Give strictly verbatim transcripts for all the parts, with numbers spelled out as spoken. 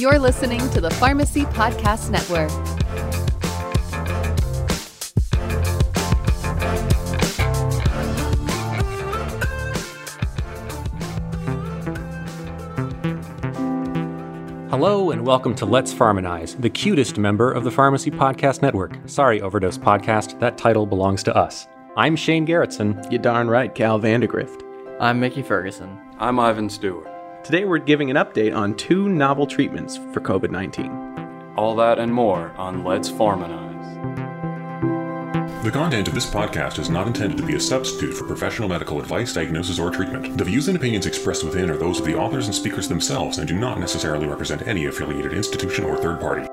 You're listening to the Pharmacy Podcast Network. Hello and welcome to Let's Pharmanize, the cutest member of the Pharmacy Podcast Network. Sorry, Overdose Podcast, that title belongs to us. I'm Shane Garrettson. You darn right, Cal Vandegrift. I'm Mickey Ferguson. I'm Ivan Stewart. Today we're giving an update on two novel treatments for covid nineteen. All that and more on Let's Pharmanize. The content of this podcast is not intended to be a substitute for professional medical advice, diagnosis, or treatment. The views and opinions expressed within are those of the authors and speakers themselves and do not necessarily represent any affiliated institution or third party.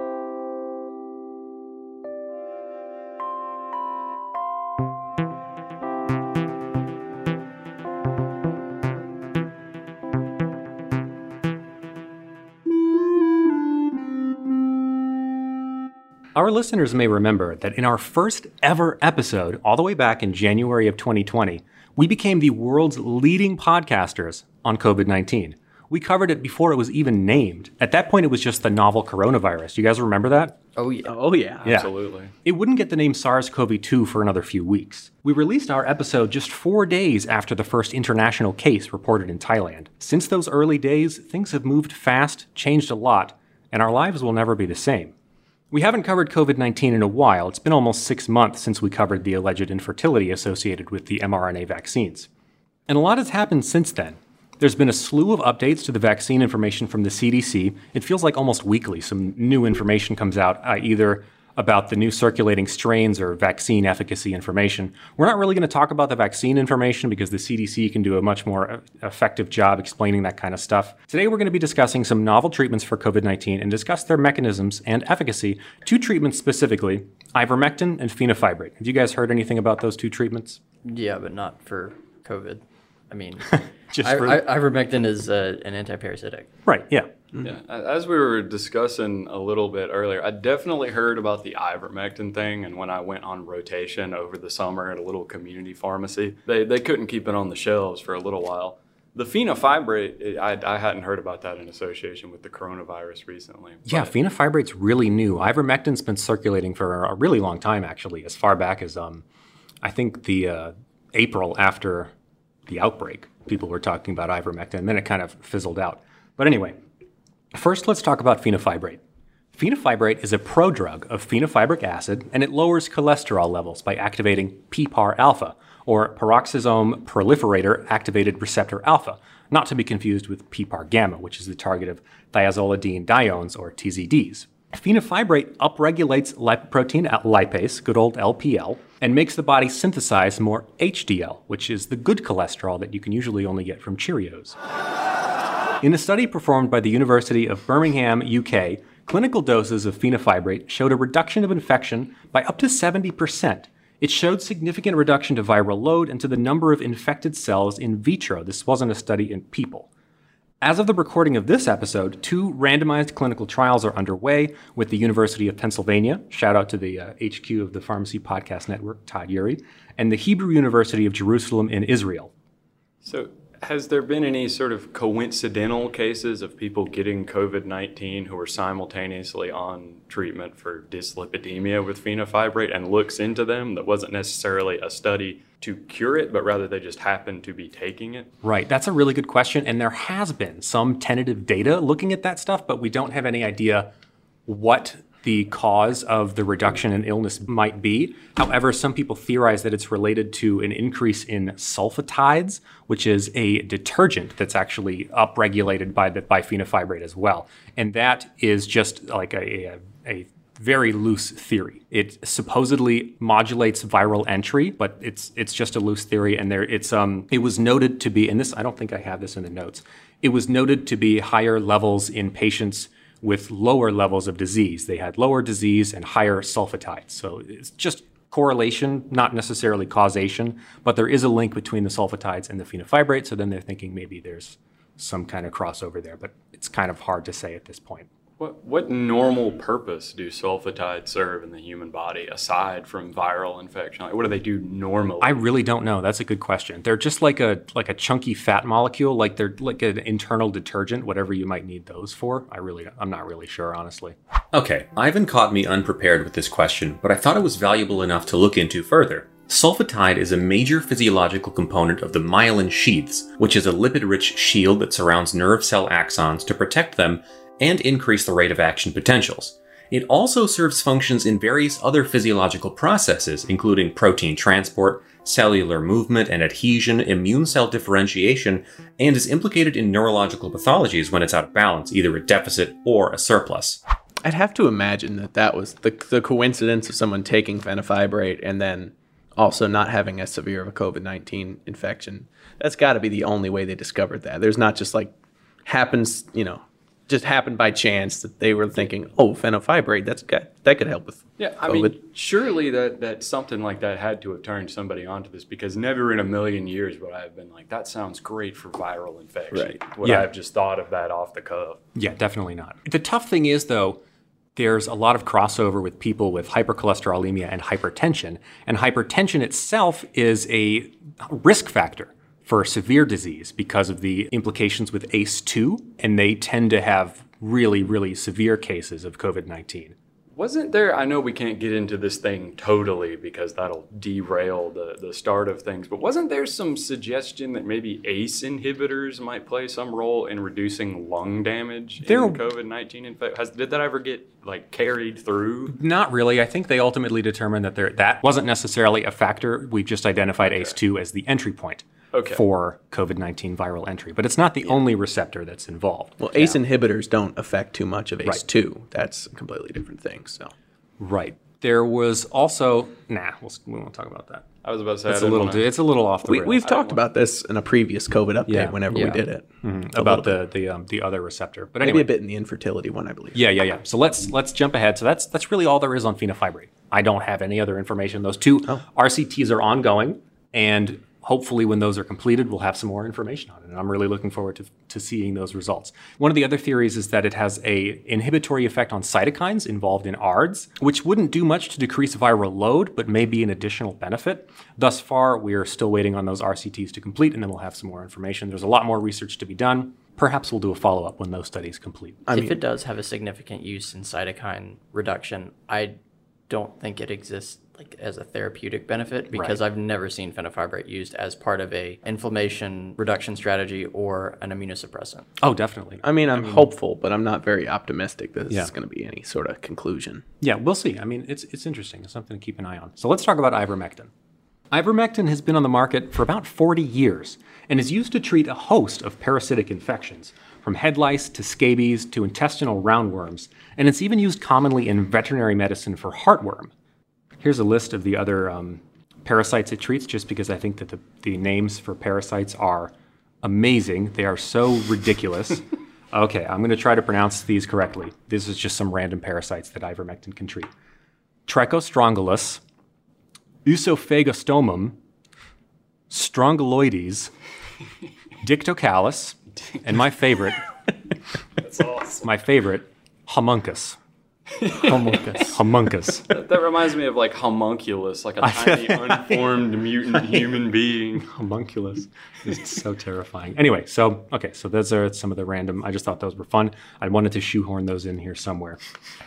Our listeners may remember that in our first ever episode, all the way back in January of twenty twenty, we became the world's leading podcasters on covid nineteen. We covered it before it was even named. At that point, it was just the novel coronavirus. You guys remember that? Oh, yeah. Oh, yeah. Yeah. Absolutely. It wouldn't get the name SARS-C o V two for another few weeks. We released our episode just four days after the first international case reported in Thailand. Since those early days, things have moved fast, changed a lot, and our lives will never be the same. We haven't covered covid nineteen in a while. It's been almost six months since we covered the alleged infertility associated with the mRNA vaccines. And a lot has happened since then. There's been a slew of updates to the vaccine information from the C D C. It feels like almost weekly some new information comes out, uh, either about the new circulating strains or vaccine efficacy information. We're not really going to talk about the vaccine information because the C D C can do a much more effective job explaining that kind of stuff. Today we're going to be discussing some novel treatments for covid nineteen and discuss their mechanisms and efficacy. Two treatments specifically, ivermectin and fenofibrate. Have you guys heard anything about those two treatments? Yeah, but not for COVID. I mean, Just I, for... I, ivermectin is uh, an antiparasitic. Right, yeah. Yeah. As we were discussing a little bit earlier, I definitely heard about the ivermectin thing, and when I went on rotation over the summer at a little community pharmacy, they, they couldn't keep it on the shelves for a little while. The fenofibrate, I, I hadn't heard about that in association with the coronavirus recently. Yeah, but fenofibrate's really new. Ivermectin's been circulating for a really long time, actually, as far back as, um, I think, the uh, April after the outbreak. People were talking about ivermectin, and then it kind of fizzled out. But anyway, first let's talk about fenofibrate. Fenofibrate is a prodrug of fenofibric acid, and it lowers cholesterol levels by activating P P A R alpha, or peroxisome proliferator activated receptor alpha, not to be confused with P P A R gamma, which is the target of thiazolidine diones, or T Z Ds. Fenofibrate upregulates lipoprotein lipase, good old L P L, and makes the body synthesize more H D L, which is the good cholesterol that you can usually only get from Cheerios. In a study performed by the University of Birmingham, U K, clinical doses of fenofibrate showed a reduction of infection by up to seventy percent. It showed significant reduction to viral load and to the number of infected cells in vitro. This wasn't a study in people. As of the recording of this episode, two randomized clinical trials are underway with the University of Pennsylvania, shout out to the uh, H Q of the Pharmacy Podcast Network, Todd Urey, and the Hebrew University of Jerusalem in Israel. So has there been any sort of coincidental cases of people getting covid nineteen who are simultaneously on treatment for dyslipidemia with fenofibrate and looks into them that wasn't necessarily a study to cure it, but rather they just happened to be taking it? Right, that's a really good question, and there has been some tentative data looking at that stuff, but we don't have any idea what the cause of the reduction in illness might be. However, some people theorize that it's related to an increase in sulfatides, which is a detergent that's actually upregulated by the, by fenofibrate as well. And that is just like a, a, a very loose theory. It supposedly modulates viral entry, but it's it's just a loose theory. And there it's um it was noted to be, and this I don't think I have this in the notes. It was noted to be higher levels in patients with lower levels of disease. They had lower disease and higher sulfatides. So it's just correlation, not necessarily causation, but there is a link between the sulfatides and the fenofibrate. So then they're thinking maybe there's some kind of crossover there, but it's kind of hard to say at this point. What what normal purpose do sulfatides serve in the human body aside from viral infection? Like, what do they do normally? I really don't know. That's a good question. They're just like a like a chunky fat molecule, like they're like an internal detergent, whatever you might need those for. I really, I'm not really sure, honestly. Okay, Ivan caught me unprepared with this question, but I thought it was valuable enough to look into further. Sulfatide is a major physiological component of the myelin sheaths, which is a lipid-rich shield that surrounds nerve cell axons to protect them and increase the rate of action potentials. It also serves functions in various other physiological processes, including protein transport, cellular movement and adhesion, immune cell differentiation, and is implicated in neurological pathologies when it's out of balance, either a deficit or a surplus. I'd have to imagine that that was the, the coincidence of someone taking fenofibrate and then also not having as severe of a COVID nineteen infection. That's got to be the only way they discovered that. There's not just like happens, you know, just happened by chance that they were thinking, oh, fenofibrate, that's got, that could help with Yeah, I COVID. mean, surely that, that something like that had to have turned somebody onto this, because never in a million years would I have been like, that sounds great for viral infection. Right. Would Yeah. I have just thought of that off the cuff? Yeah, definitely not. The tough thing is, though, there's a lot of crossover with people with hypercholesterolemia and hypertension, and hypertension itself is a risk factor for severe disease because of the implications with A C E two, and they tend to have really, really severe cases of COVID nineteen. Wasn't there, I know we can't get into this thing totally because that'll derail the, the start of things, but wasn't there some suggestion that maybe A C E inhibitors might play some role in reducing lung damage There- in COVID nineteen infection? Did that ever get like carried through? Not really. I think they ultimately determined that there, that wasn't necessarily a factor. We've just identified A C E two as the entry point Okay. for COVID nineteen viral entry, but it's not the only receptor that's involved. Well, A C E inhibitors don't affect too much of A C E Right. two. That's a completely different thing. So Right. There was also, nah, we'll, we won't talk about that. I was about to say, I It's a didn't little, wanna- it's a little off the we, rails. we've talked about this in a previous COVID update Yeah. whenever Yeah. we did it. about the the um, the other receptor, but anyway, Maybe a bit in the infertility one, I believe. Yeah, yeah, yeah. So let's let's jump ahead. So that's that's really all there is on fenofibrate. I don't have any other information. Those two R C Ts are ongoing, and hopefully when those are completed, we'll have some more information on it. And I'm really looking forward to, to seeing those results. One of the other theories is that it has a inhibitory effect on cytokines involved in A R D S, which wouldn't do much to decrease viral load, but may be an additional benefit. Thus far, we are still waiting on those R C Ts to complete, and then we'll have some more information. There's a lot more research to be done. Perhaps we'll do a follow-up when those studies complete. if it does have a significant use in cytokine reduction, I don't think it exists like as a therapeutic benefit because Right. I've never seen fenofibrate used as part of a inflammation reduction strategy or an immunosuppressant. Oh, definitely. I mean, I'm hopeful, but I'm not very optimistic that this Yeah. is going to be any sort of conclusion. Yeah, we'll see. I mean, it's it's interesting. It's something to keep an eye on. So let's talk about ivermectin. Ivermectin has been on the market for about forty years and is used to treat a host of parasitic infections, from head lice to scabies to intestinal roundworms, and it's even used commonly in veterinary medicine for heartworm. Here's a list of the other um, parasites it treats, just because I think that the, the names for parasites are amazing. They are so ridiculous. Okay, I'm going to try to pronounce these correctly. This is just some random parasites that ivermectin can treat. Trichostrongylus, Usophagostomum, Strongyloides, Dictocallis, and my favorite, That's awesome. my favorite, Homuncus. Homuncus. Homuncus. That, that reminds me of like homunculus, like a tiny unformed mutant human being. Homunculus is so terrifying. Anyway, so, okay, so those are some of the random, I just thought those were fun. I wanted to shoehorn those in here somewhere.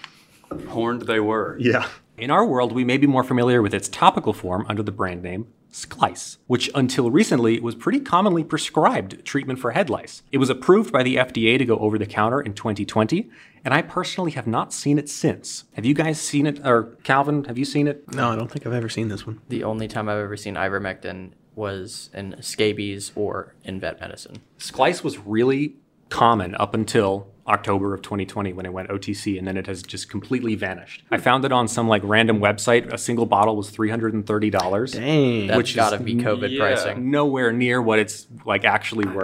Horned they were. Yeah. In our world, we may be more familiar with its topical form under the brand name Sklice, which until recently was pretty commonly prescribed treatment for head lice. It was approved by the F D A to go over the counter in twenty twenty, and I personally have not seen it since. Have you guys seen it? Or Calvin, have you seen it? No, I don't think I've ever seen this one. The only time I've ever seen ivermectin was in scabies or in vet medicine. Sklice was really common up until October of twenty twenty when it went O T C, and then it has just completely vanished. I found it on some like random website. A single bottle was three hundred thirty dollars. Dang. That's Which is got to be COVID yeah. pricing. Nowhere near what it's like actually worth.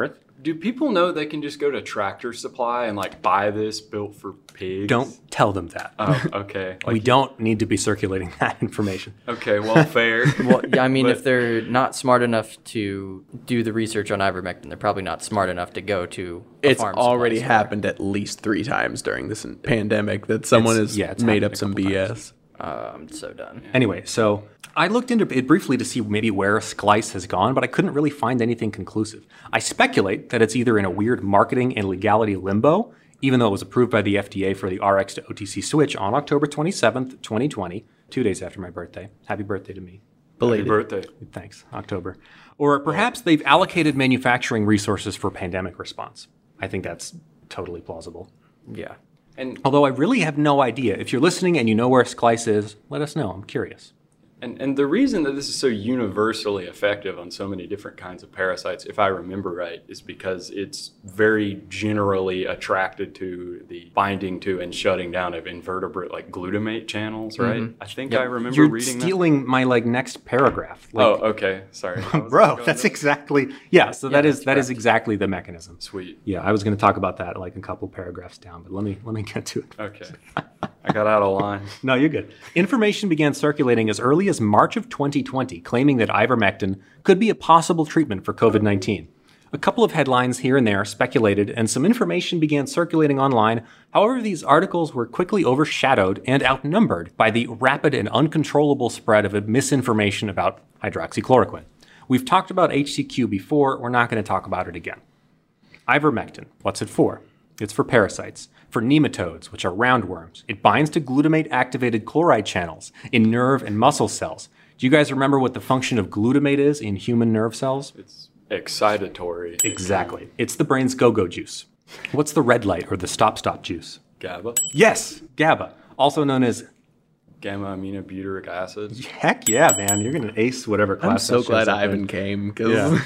Do people know they can just go to Tractor Supply and like buy this built for pigs? Don't tell them that. Oh, okay. Like, we don't need to be circulating that information. Okay, well, fair. Well, yeah, I mean, But- if they're not smart enough to do the research on ivermectin, they're probably not smart enough to go to a It's farm supply already store. happened at least three times during this pandemic that someone It's- has yeah, it's made happened up a some couple B S. times. Uh, I'm so done. Anyway, so I looked into it briefly to see maybe where Sklice has gone, but I couldn't really find anything conclusive. I speculate that it's either in a weird marketing and legality limbo, even though it was approved by the F D A for the R X to O T C switch on October twenty-seventh, twenty twenty, two days after my birthday. Happy birthday to me. Happy Belated. birthday. Thanks, October. Or perhaps they've allocated manufacturing resources for pandemic response. I think that's totally plausible. Yeah. And Although I really have no idea. If you're listening and you know where Sklice is, let us know. I'm curious. And, and the reason that this is so universally effective on so many different kinds of parasites, if I remember right, is because it's very generally attracted to the binding to and shutting down of invertebrate like glutamate channels, right? I think I remember You're reading stealing my like next paragraph. that. Like, Oh, okay. Sorry. I was bro, going that's to- exactly yeah. So that is that's that is correct. exactly the mechanism. Sweet. Yeah, I was going to talk about that like a couple paragraphs down, but let me let me get to it. Okay. I got out of line. No, you're good. Information began circulating as early as March of twenty twenty, claiming that ivermectin could be a possible treatment for COVID nineteen. A couple of headlines here and there speculated, and some information began circulating online. However, these articles were quickly overshadowed and outnumbered by the rapid and uncontrollable spread of misinformation about hydroxychloroquine. We've talked about H C Q before. We're not going to talk about it again. Ivermectin, what's it for? It's for parasites, for nematodes, which are roundworms. It binds to glutamate-activated chloride channels in nerve and muscle cells. Do you guys remember what the function of glutamate is in human nerve cells? It's excitatory. Exactly. It's the brain's go-go juice. What's the red light or the stop-stop juice? GABA, Yes, GABA, also known as, gamma aminobutyric acid. heck yeah, man, you're going to ace whatever class I'm so that shows glad up in. Ivan came because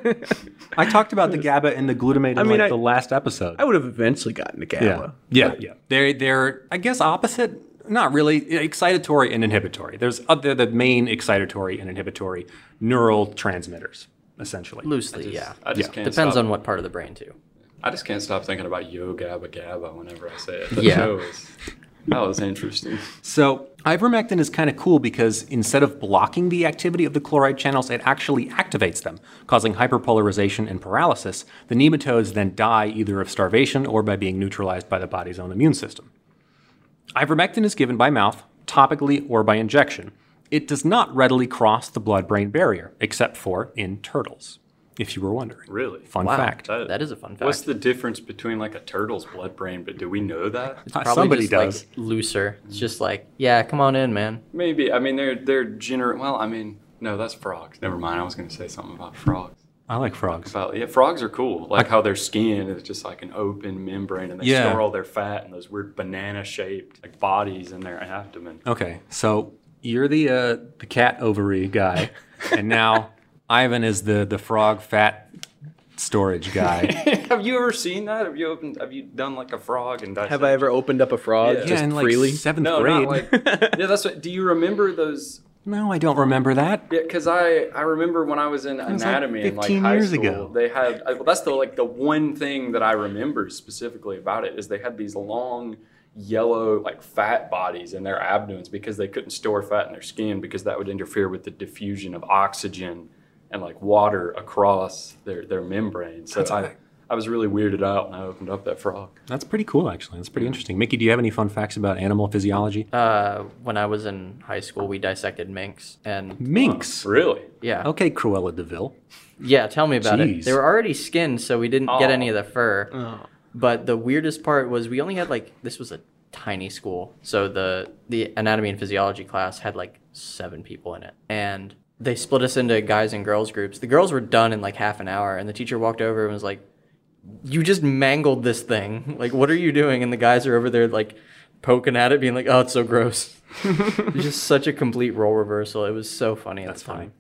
I talked about the GABA and the glutamate in I mean, like I- the last episode. I would have eventually gotten to GABA. Yeah, yeah, yeah. They're they're I guess opposite. Not really excitatory and inhibitory. There's other the main excitatory and inhibitory neural transmitters, essentially. Loosely, yeah. I just Yeah. can't Depends stop. on what part of the brain, too. I just can't stop thinking about Yo Gabba Gabba whenever I say it. That Yeah. show was, that was interesting. So ivermectin is kind of cool because instead of blocking the activity of the chloride channels, it actually activates them, causing hyperpolarization and paralysis. The nematodes then die either of starvation or by being neutralized by the body's own immune system. Ivermectin is given by mouth, topically, or by injection. It does not readily cross the blood-brain barrier, except for in turtles, if you were wondering. Really? Fun Wow. fact. That- That is a fun fact. What's the difference between like a turtle's blood brain? But do we know that? Probably Somebody just, does. Like, looser. It's just like, yeah, come on in, man. Maybe. I mean, they're they're gener. Well, I mean, no, that's frogs. Never mind. I was going to say something about frogs. I like frogs. About yeah, frogs are cool. Like how their skin is just like an open membrane, and they Yeah. store all their fat in those weird banana-shaped like bodies in their abdomen. Okay, so you're the uh, the cat ovary guy, and now Ivan is the the frog fat storage guy. Have you ever seen that? Have you opened? Have you done like a frog and dissected? Have I ever opened up a frog Yeah. just yeah, in like freely? seventh No, grade. not like. Yeah, that's what. Do you remember those? No, I don't remember that. Yeah, because I, I remember when I was in was like anatomy in like fifteen high years school, ago. they had I- well, that's the like the one thing that I remember specifically about it is they had these long yellow like fat bodies in their abdomens because they couldn't store fat in their skin because that would interfere with the diffusion of oxygen and like water across their their membrane. So That's I right. I was really weirded out when I opened up that frog. That's pretty cool, actually. That's pretty interesting. Mickey, do you have any fun facts about animal physiology? Uh, when I was in high school, we dissected minks. And Minks. Really? yeah. Okay, Cruella de Vil. Yeah, tell me about Jeez. it. They were already skinned, so we didn't get Oh. any of the fur. But the weirdest part was we only had like this was a tiny school, so the the anatomy and physiology class had like seven people in it, and they split us into guys and girls groups. The girls were done in like half an hour, and the teacher walked over and was like, "You just mangled this thing. Like, what are you doing?" And the guys are over there like poking at it, being like, "Oh, it's so gross." It's just such a complete role reversal. It was so funny at That's the time.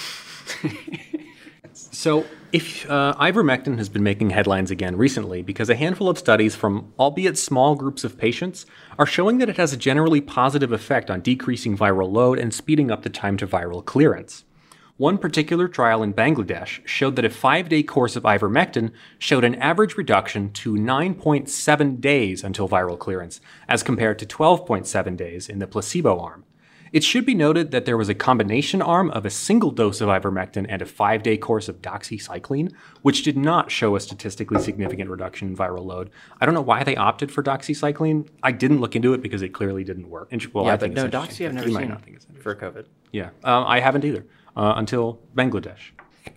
So, if uh, ivermectin has been making headlines again recently because a handful of studies from albeit small groups of patients are showing that it has a generally positive effect on decreasing viral load and speeding up the time to viral clearance. One particular trial in Bangladesh showed that a five-day course of ivermectin showed an average reduction to nine point seven days until viral clearance, as compared to twelve point seven days in the placebo arm. It should be noted that there was a combination arm of a single dose of ivermectin and a five-day course of doxycycline, which did not show a statistically significant reduction in viral load. I don't know why they opted for doxycycline. I didn't look into it because it clearly didn't work. Well, yeah, I but think no, it's doxy I've never You might seen not think it's for COVID. Yeah, um, I haven't either, uh, until Bangladesh.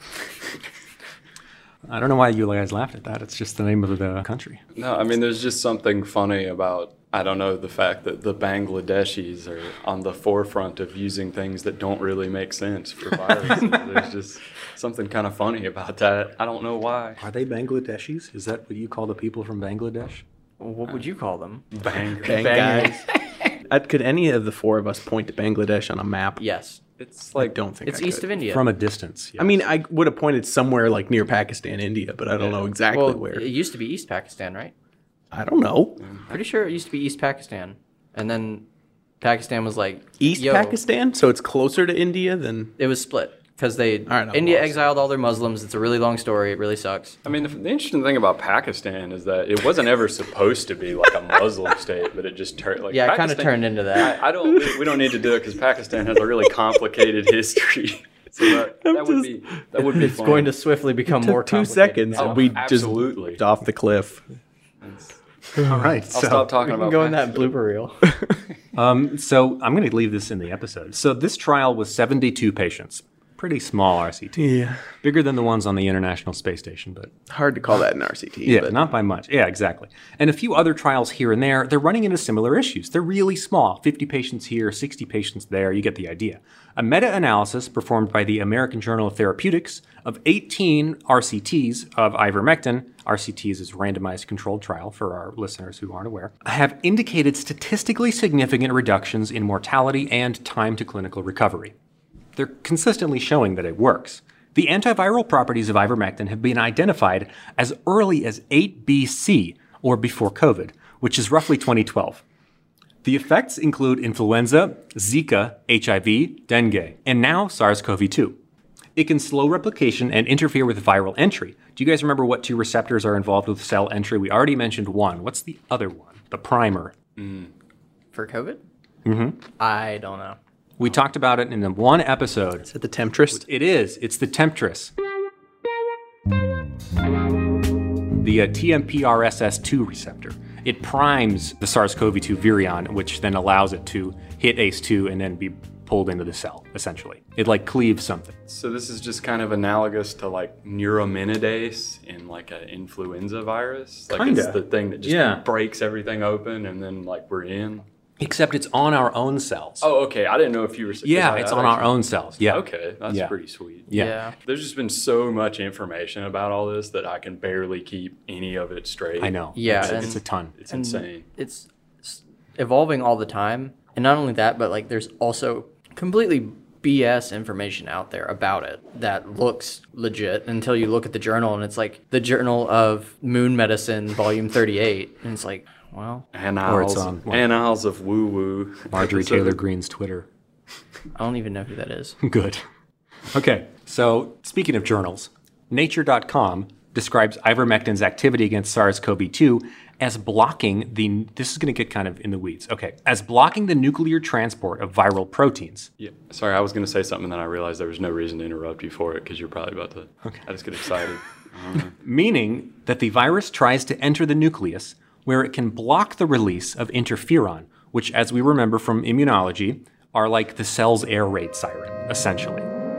I don't know why you guys laughed at that. It's just the name of the country. No, I mean, there's just something funny about, I don't know, the fact that the Bangladeshis are on the forefront of using things that don't really make sense for viruses. There's just something kind of funny about that. I don't know why. Are they Bangladeshis? Is that what you call the people from Bangladesh? What would you call them? Bang. Bang guys. Uh, Could any of the four of us point to Bangladesh on a map? Yes. It's I like, don't think It's I east could. of India. From a distance. Yes. I mean, I would have pointed somewhere like near Pakistan, India, but I don't know exactly well, where. it used to be East Pakistan, right? I don't know. Pretty sure it used to be East Pakistan. And then Pakistan was like... East Yo, Pakistan? So it's closer to India than... It was split. Because they... right, I'm India lost. exiled all their Muslims. It's a really long story. It really sucks. I mean, the, the interesting thing about Pakistan is that it wasn't ever supposed to be like a Muslim state, but it just turned like Yeah, it kind of Pakistan- turned into that. I, I don't. We, we don't need to do it because Pakistan has a really complicated history. So that, that would be that would be. It's going to swiftly become Took more two complicated seconds now. and we absolutely. just off the cliff. all right. I'll so, stop talking We can about. go in that Pakistan. blooper reel. um, so I'm going to leave this in the episode. So this trial was seventy-two patients. Pretty small R C T. Yeah. Bigger than the ones on the International Space Station, but Hard to call that an R C T. yeah, but not by much. Yeah, exactly. And a few other trials here and there, they're running into similar issues. They're really small, fifty patients here, sixty patients there, you get the idea. A meta-analysis performed by the American Journal of Therapeutics of eighteen R C Ts of ivermectin, R C Ts is randomized controlled trial for our listeners who aren't aware, have indicated statistically significant reductions in mortality and time to clinical recovery. They're consistently showing that it works. The antiviral properties of ivermectin have been identified as early as eight B C, or before COVID, which is roughly twenty twelve. The effects include influenza, Zika, H I V, dengue, and now SARS-C o V two. It can slow replication and interfere with viral entry. Do you guys remember what two receptors are involved with cell entry? We already mentioned one. What's the other one? The primer. For COVID? Mm-hmm. I don't know. We talked about it in the one episode. Is it the Temptress? It is. It's the Temptress. The uh, T M P R S S two receptor. It primes the SARS-C o V two virion, which then allows it to hit A C E two and then be pulled into the cell, essentially. It like cleaves something. So this is just kind of analogous to like neuraminidase in like an influenza virus. Like Kinda. it's the thing that just Yeah. breaks everything open and then like we're in. Except it's on our own cells. Oh, okay. I didn't know if you were. yeah, I- it's I on our actually- own cells. Yeah. Okay, that's Yeah. pretty sweet. Yeah. Yeah. There's just been so much information about all this that I can barely keep any of it straight. I know. Yeah, It's, and- it's a ton. It's And insane. It's s- evolving all the time. And not only that, but like there's also completely B S information out there about it that looks legit until you look at the journal and it's like the Journal of Moon Medicine, volume thirty-eight. And it's like, well, Annals, on, like- annals of woo woo. Marjorie Taylor Greene's Twitter. I don't even know who that is. Good. Okay, so speaking of journals, Nature dot com describes ivermectin's activity against SARS-C o V two as blocking the, this is going to get kind of in the weeds, okay, as blocking the nuclear transport of viral proteins. Yeah. Sorry, I was going to say something, then I realized there was no reason to interrupt you for it because you're probably about to. Okay. I just get excited. Meaning that the virus tries to enter the nucleus where it can block the release of interferon, which, as we remember from immunology, are like the cell's air raid siren, essentially.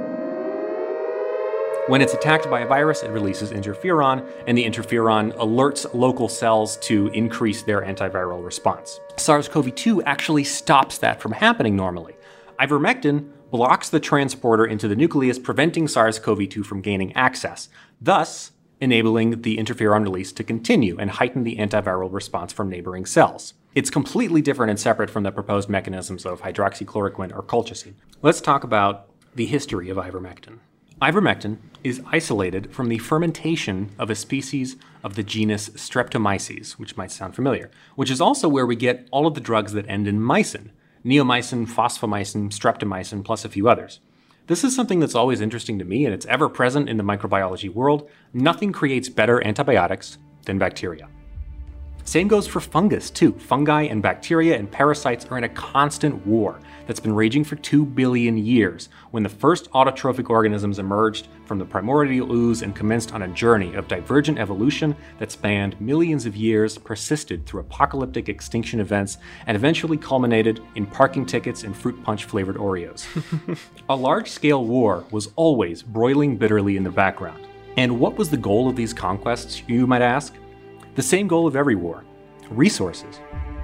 When it's attacked by a virus, it releases interferon, and the interferon alerts local cells to increase their antiviral response. SARS-C o V two actually stops that from happening normally. Ivermectin blocks the transporter into the nucleus, preventing SARS-C o V two from gaining access, thus enabling the interferon release to continue and heighten the antiviral response from neighboring cells. It's completely different and separate from the proposed mechanisms of hydroxychloroquine or colchicine. Let's talk about the history of ivermectin. Ivermectin is isolated from the fermentation of a species of the genus Streptomyces, which might sound familiar, which is also where we get all of the drugs that end in mycin, neomycin, phosphomycin, streptomycin, plus a few others. This is something that's always interesting to me, and it's ever present in the microbiology world. Nothing creates better antibiotics than bacteria. Same goes for fungus, too. Fungi and bacteria and parasites are in a constant war that's been raging for two billion years, when the first autotrophic organisms emerged from the primordial ooze and commenced on a journey of divergent evolution that spanned millions of years, persisted through apocalyptic extinction events, and eventually culminated in parking tickets and fruit punch-flavored Oreos. A large-scale war was always broiling bitterly in the background. And what was the goal of these conquests, you might ask? The same goal of every war: resources.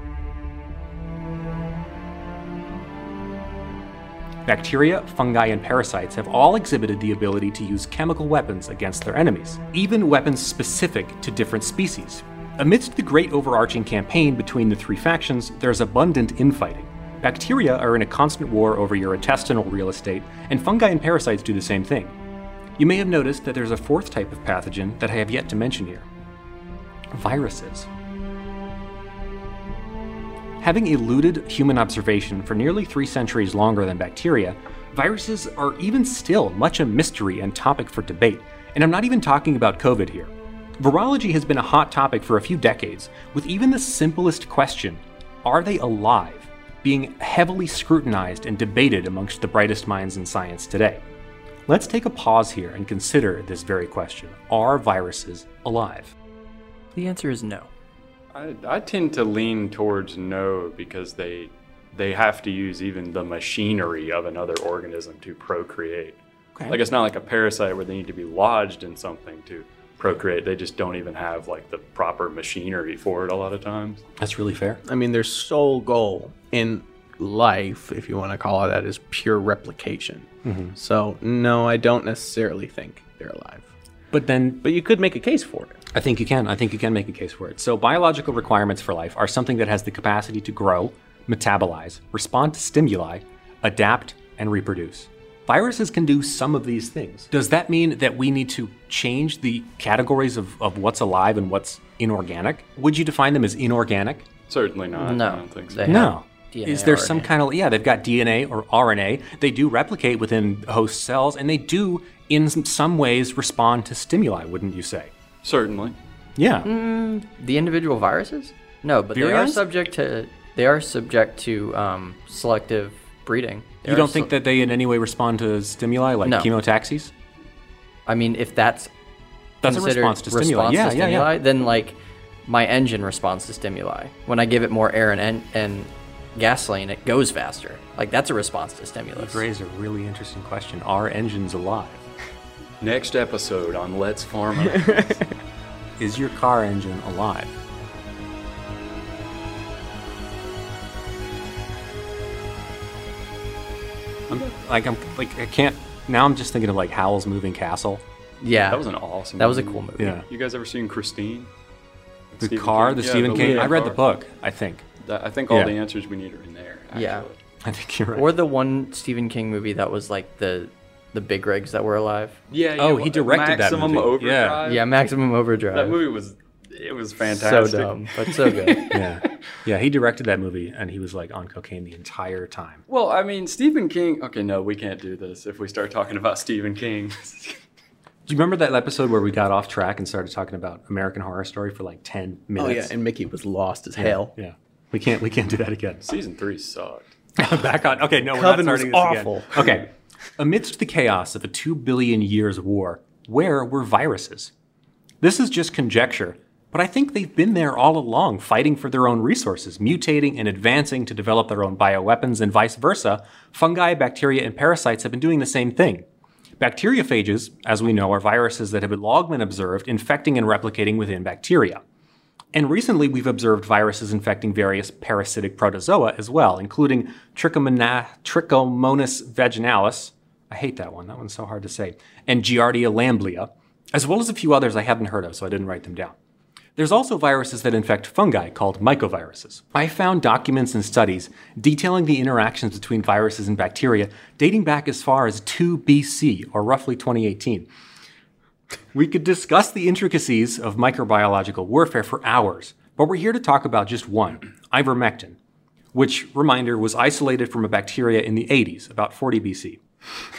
Bacteria, fungi, and parasites have all exhibited the ability to use chemical weapons against their enemies, even weapons specific to different species. Amidst the great overarching campaign between the three factions, there's abundant infighting. Bacteria are in a constant war over your intestinal real estate, and fungi and parasites do the same thing. You may have noticed that there's a fourth type of pathogen that I have yet to mention here: viruses. Having eluded human observation for nearly three centuries longer than bacteria, viruses are even still much a mystery and topic for debate, and I'm not even talking about COVID here. Virology has been a hot topic for a few decades, with even the simplest question, are they alive, being heavily scrutinized and debated amongst the brightest minds in science today. Let's take a pause here and consider this very question. Are viruses alive? The answer is no. I, I tend to lean towards no, because they they have to use even the machinery of another organism to procreate. Okay. Like, it's not like a parasite where they need to be lodged in something to procreate. They just don't even have like the proper machinery for it a lot of times. That's really fair. I mean, their sole goal in life, if you want to call it that, is pure replication. Mm-hmm. So, no, I don't necessarily think they're alive. But then But you could make a case for it. I think you can. I think you can make a case for it. So biological requirements for life are something that has the capacity to grow, metabolize, respond to stimuli, adapt, and reproduce. Viruses can do some of these things. Does that mean that we need to change the categories of, of what's alive and what's inorganic? Would you define them as inorganic? Certainly not. No. I don't think so. They No. have D N A Is there or some R N A. kind of, yeah, they've got D N A or R N A. They do replicate within host cells, and they do, in some ways, respond to stimuli, wouldn't you say? Certainly. Yeah. The individual viruses? No, but they are Virions? subject to they are subject to um, selective breeding. They You are don't se- think that they in any way respond to stimuli like No. chemotaxis? I mean, if that's That's a considered response to stimuli. response Yeah, to yeah, yeah. stimuli, then like my engine responds to stimuli. When I give it more air and en- and gasoline, it goes faster. Like, that's a response to stimulus. You raised a really interesting question. Are engines alive? Next episode on Let's Pharma. Is your car engine alive? I'm, like I'm like I can't now. I'm just thinking of like Howl's Moving Castle. Yeah, That was an awesome That was a movie. cool movie. Yeah, You guys ever seen Christine? the Stephen car, King? the Yeah, Stephen King. leading I read the car. book. I think. That- I think all Yeah. the answers we need are in there. Actually. Yeah. I think you're right. Or the one Stephen King movie that was like the the big rigs that were alive. Yeah. Oh, yeah, he directed that Maximum movie. Yeah. Overdrive. Yeah, Maximum Overdrive. That movie was it was so fantastic. dumb, but so good. yeah, yeah. He directed that movie, and he was like on cocaine the entire time. Well, I mean, Stephen King. Okay, no, we can't do this if we start talking about Stephen King. Do you remember that episode where we got off track and started talking about American Horror Story for like ten Oh, minutes? yeah, and Mickey was lost as hell. Yeah, we can't we can't do that again. Season three sucked. Back on. Okay, no, we're Coven not was starting this awful. again. Okay. Amidst the chaos of a two billion years war, where were viruses? This is just conjecture, but I think they've been there all along, fighting for their own resources, mutating and advancing to develop their own bioweapons, and vice versa. Fungi, bacteria, and parasites have been doing the same thing. Bacteriophages, as we know, are viruses that have long been observed infecting and replicating within bacteria. And recently, we've observed viruses infecting various parasitic protozoa as well, including Trichomona- Trichomonas vaginalis, I hate that one, that one's so hard to say, and Giardia lamblia, as well as a few others I hadn't heard of, so I didn't write them down. There's also viruses that infect fungi called mycoviruses. I found documents and studies detailing the interactions between viruses and bacteria dating back as far as two B C, or roughly twenty eighteen. We could discuss the intricacies of microbiological warfare for hours, but we're here to talk about just one, ivermectin, which, reminder, was isolated from a bacteria in the eighties, about forty B C.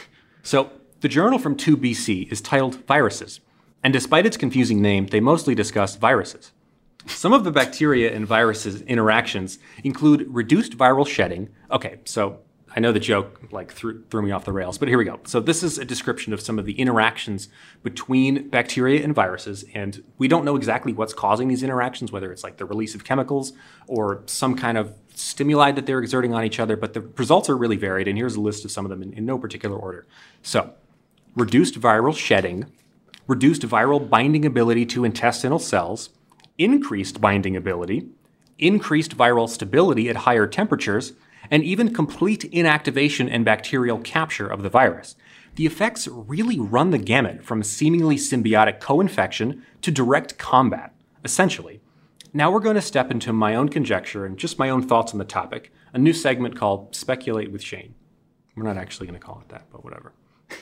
So, the journal from two B C is titled Viruses, and despite its confusing name, they mostly discuss viruses. Some of the bacteria and viruses interactions include reduced viral shedding. Okay, so I know the joke like threw, threw me off the rails, but here we go. So this is a description of some of the interactions between bacteria and viruses, and we don't know exactly what's causing these interactions, whether it's like the release of chemicals or some kind of stimuli that they're exerting on each other, but the results are really varied, and here's a list of some of them in, in no particular order. So, reduced viral shedding, reduced viral binding ability to intestinal cells, increased binding ability, increased viral stability at higher temperatures, and even complete inactivation and bacterial capture of the virus. The effects really run the gamut from seemingly symbiotic co-infection to direct combat, essentially. Now we're going to step into my own conjecture and just my own thoughts on the topic, a new segment called Speculate with Shane. We're not actually going to call it that, but whatever.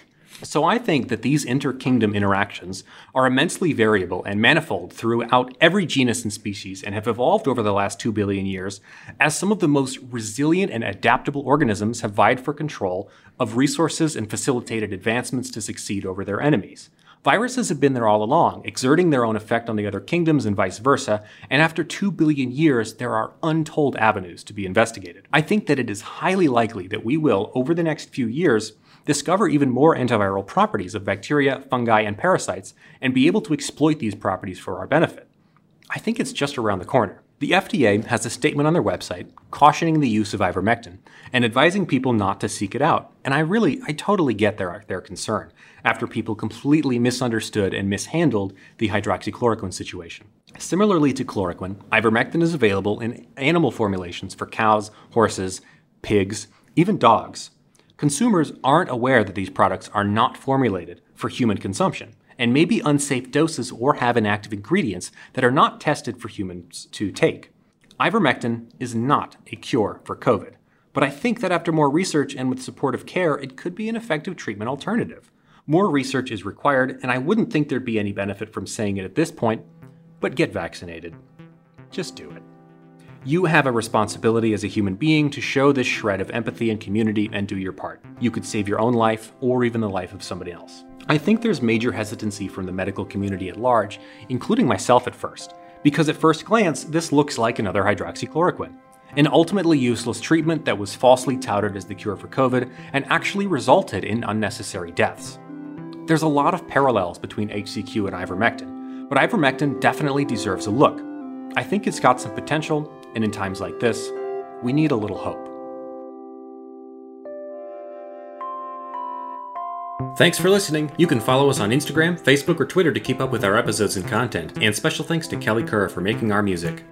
So I think that these inter-kingdom interactions are immensely variable and manifold throughout every genus and species and have evolved over the last two billion years as some of the most resilient and adaptable organisms have vied for control of resources and facilitated advancements to succeed over their enemies. Viruses have been there all along, exerting their own effect on the other kingdoms and vice versa, and after two billion years, there are untold avenues to be investigated. I think that it is highly likely that we will, over the next few years, discover even more antiviral properties of bacteria, fungi, and parasites, and be able to exploit these properties for our benefit. I think it's just around the corner. The F D A has a statement on their website cautioning the use of ivermectin and advising people not to seek it out. And I really, I totally get their, their concern after people completely misunderstood and mishandled the hydroxychloroquine situation. Similarly to chloroquine, ivermectin is available in animal formulations for cows, horses, pigs, even dogs. Consumers aren't aware that these products are not formulated for human consumption and may be unsafe doses or have inactive ingredients that are not tested for humans to take. Ivermectin is not a cure for COVID, but I think that after more research and with supportive care, it could be an effective treatment alternative. More research is required, and I wouldn't think there'd be any benefit from saying it at this point, but get vaccinated. Just do it. You have a responsibility as a human being to show this shred of empathy and community and do your part. You could save your own life or even the life of somebody else. I think there's major hesitancy from the medical community at large, including myself at first, because at first glance, this looks like another hydroxychloroquine, an ultimately useless treatment that was falsely touted as the cure for COVID and actually resulted in unnecessary deaths. There's a lot of parallels between H C Q and ivermectin, but ivermectin definitely deserves a look. I think it's got some potential, and in times like this, we need a little hope. Thanks for listening. You can follow us on Instagram, Facebook, or Twitter to keep up with our episodes and content. And special thanks to Kelly Kerr for making our music.